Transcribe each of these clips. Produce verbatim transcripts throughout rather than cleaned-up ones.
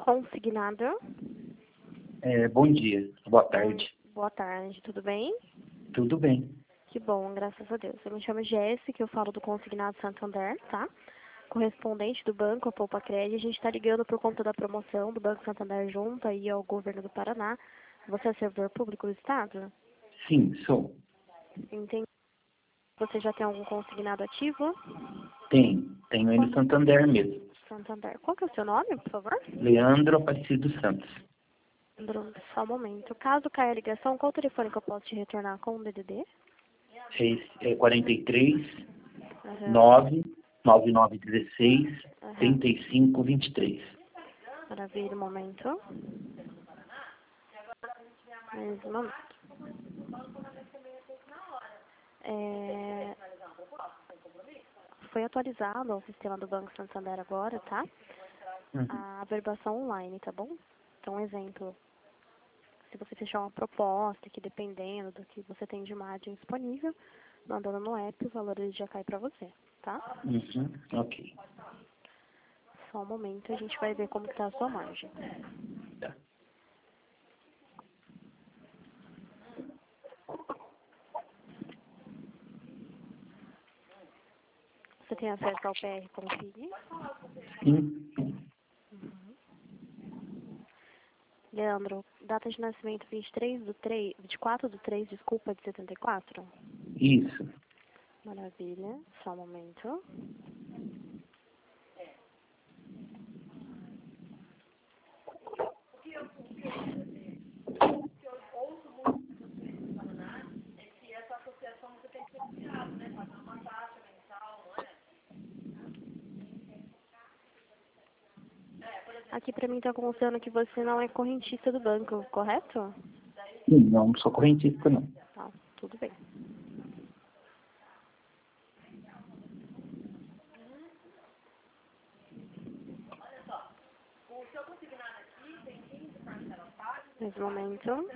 Consignado. É, bom dia, boa tarde. Boa tarde, tudo bem? Tudo bem. Que bom, graças a Deus. Eu me chamo Jéssica, eu falo do Consignado Santander, tá? Correspondente do Banco, a Poupa Crédito. A gente está ligando por conta da promoção do Banco Santander junto aí ao governo do Paraná. Você é servidor público do Estado? Sim, sou. Entendi. Você já tem algum consignado ativo? Tem, tenho aí no Santander mesmo. Santander. Qual que é o seu nome, por favor? Leandro Aparecido Santos. Leandro, só um momento. Caso caia a ligação, qual o telefone que eu posso te retornar com o D D D? É quarenta e três, Uhum. nove, nove nove dezesseis, Uhum. trinta e cinco, vinte e três. Maravilha, um momento. Mais um momento. É... Foi atualizado o sistema do Banco Santander agora, tá? Uhum. A averbação online, tá bom? Então, um exemplo. Se você fechar uma proposta, que dependendo do que você tem de margem disponível, mandando no app, o valor ele já cai pra você, tá? Uhum. Ok. Só um momento, a gente vai ver como que tá a sua margem. Tá. Você tem acesso ao P R Config? Sim. Leandro, data de nascimento vinte e três do três, vinte e quatro do três, desculpa, de setenta e quatro? Isso. Maravilha, só um momento. Aqui pra mim tá constando que você não é correntista do banco, correto? Sim, não sou correntista, não. Tá, tudo bem. Mais um momento.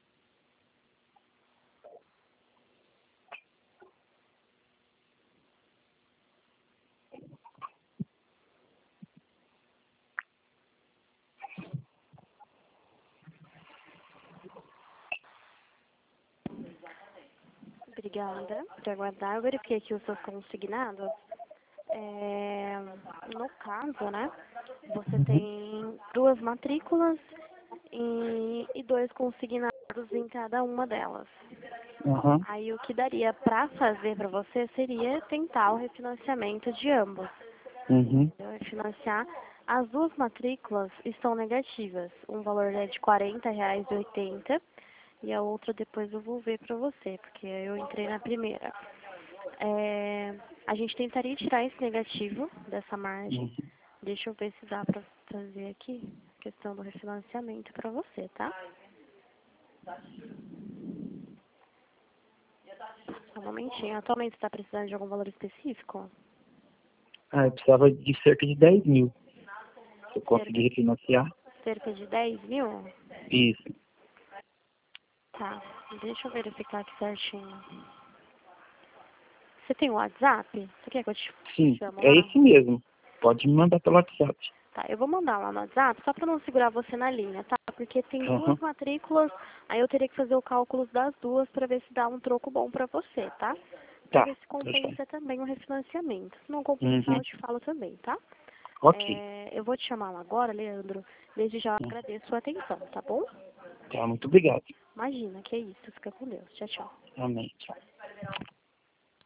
Obrigada por aguardar. Eu verifiquei aqui os seus consignados. É, no caso, né, você Uhum. tem duas matrículas e, e dois consignados em cada uma delas. Uhum. Aí o que daria para fazer para você seria tentar o refinanciamento de ambos. Uhum. Entendeu? Refinanciar. As duas matrículas estão negativas. Um valor é de quarenta reais e oitenta centavos e a outra depois eu vou ver para você, porque eu entrei na primeira. É, a gente tentaria tirar esse negativo dessa margem. Uhum. Deixa eu ver se dá para trazer aqui a questão do refinanciamento para você, tá? Só um momentinho. Atualmente você está precisando de algum valor específico? Ah, eu precisava de cerca de dez mil. Se eu Cerca, conseguir refinanciar. cerca de dez mil? Isso. Tá, deixa eu verificar aqui certinho. Você tem o WhatsApp? Você quer que eu te Sim, chamo é lá? esse mesmo. Pode me mandar pelo WhatsApp. Tá, eu vou mandar lá no WhatsApp só pra não segurar você na linha, tá? Porque tem Uhum. duas matrículas, aí eu teria que fazer o cálculo das duas pra ver se dá um troco bom pra você, tá? Pra Tá, ver se deixa. compensa também o refinanciamento. Se não compensar, Uhum. eu te falo também, tá? Ok. É, eu vou te chamar lá agora, Leandro. Desde já eu agradeço a sua atenção, tá bom? Tá, muito obrigado. Imagina, que é isso. Fica com Deus. Tchau, tchau. Amém. Tchau.